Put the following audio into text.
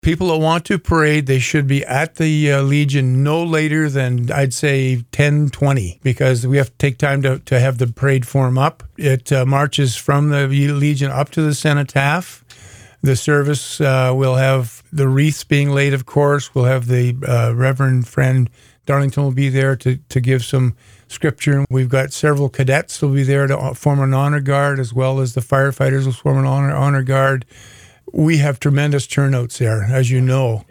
People that want to parade, they should be at the Legion no later than, I'd say, 10:20, because we have to take time to have the parade form up. It marches from the Legion up to the cenotaph. The service will have the wreaths being laid, of course. We'll have the Reverend Friend Darlington will be there to give some scripture. We've got several cadets who will be there to form an honor guard, as well as the firefighters will form an honor guard. We have tremendous turnouts there, as you know.